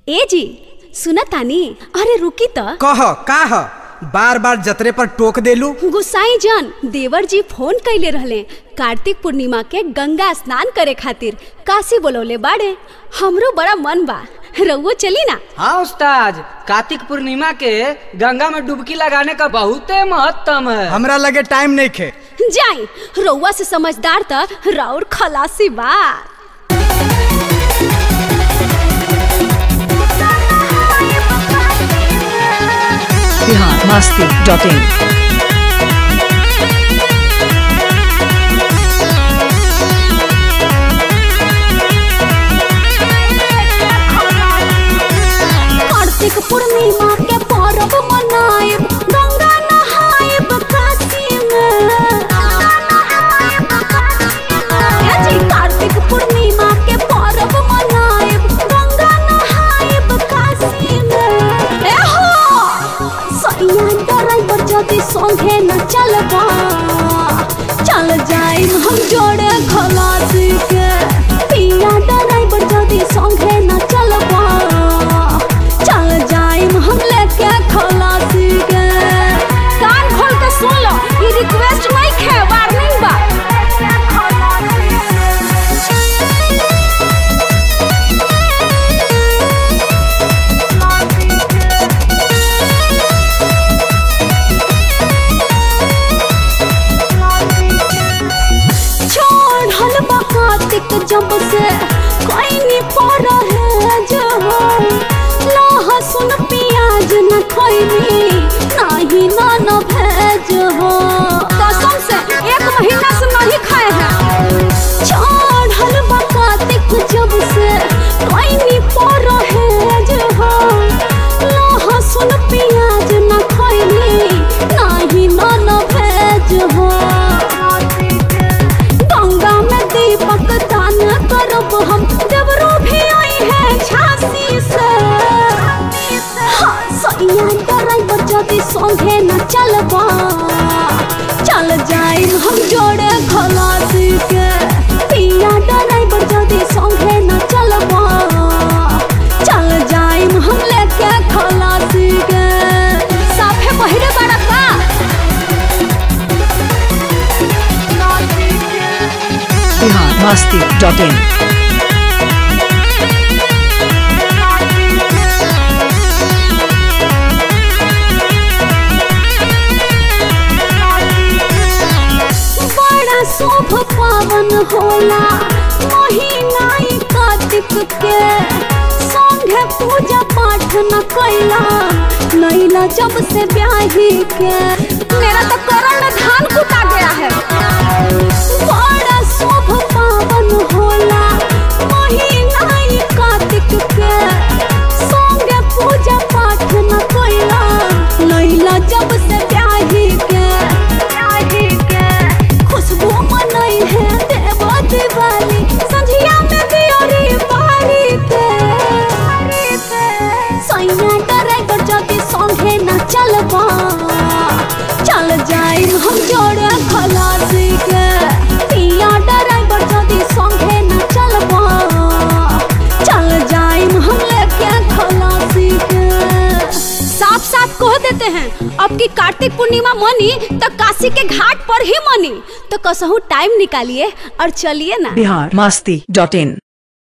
ए जी सुना तानी, अरे रुकी त कह का ह? बार बार जतरे पर टोक देलू। गुसाई जान देवर जी फोन कैले रहले कार्तिक पूर्णिमा के गंगा स्नान करे खातिर काशी बोलौले बाड़े। हमरो बड़ा मन बा, रउओ चली ना। हाँ उस्ताद, कार्तिक पूर्णिमा के गंगा में डुबकी लगाने का बहुते महत्व है। हमरा लगे टाइम नहीं खे। जाई रउआ से समझदार त राउर खलासी बा। biharmasti.in कार्तिक पूर्णिमा के पर्व मनाएब, गंगा नहाएब काशी में। कार्तिक पूर्णिमा के पर्व मनाएब, गंगा नहाएब काशी में। सैया ड्राइवर जदी संगे न चलबा, चल जाइब हम जोड़े खलासी के। पिया ड्राइवर जदी संगे न चलबा, चल जाइब हम लेके खलासी के। कान खोल के सुन लो, ये रिक्वेस्ट नहीं है, वार्निंग बा। जब से कोई नहीं पर है जो लहसुन प्याज न खैनी नहीं न भेज हो। कसम से 1 महीना से नहीं खाए हैं। चढ़ल कार्तिक जब से कोई नहीं पर है जो लहसुन प्याज न खैनी नहीं न भेज हो। गंगा में दीपक दान करब हम, देवरो भी आई है झांसी से। सैया ड्राइवर जदी संगे न चलबा, चल जाइब हम जोड़े खलासी के। पिया ड्राइवर जदी संगे न चलबा, चल जाइब हम लेके खलासी के। साफे बहिरे बड़ा का biharmasti.in बड़ा शुभ पावन होला महीना कार्तिक के। संगे पूजा पाठ न कैला नैला जब से ब्याही के। मेरा तो करण में धान कुटा गया है। बड़ा शुभ पावन होला महीना कार्तिक के। संगे पूजा पाठ न कैला नैला जब से ब्याही के। खुशबू मनई है देव दिवाली, संझिया में दियोरी बारी के। सैया ड्राइवर जदी संगे न चलबा, चल जाइब हम जोड़े खलासी के। पिया ड्राइवर जदी संगे न चलबा, चल जाइब हम लेके खलासी के। साफ साफ कह देते हैं, अब की कार्तिक पूर्णिमा मनी तो काशी के घाट पर ही मनी। तो कसहू टाइम निकालिए और चलिए ना। biharmasti.in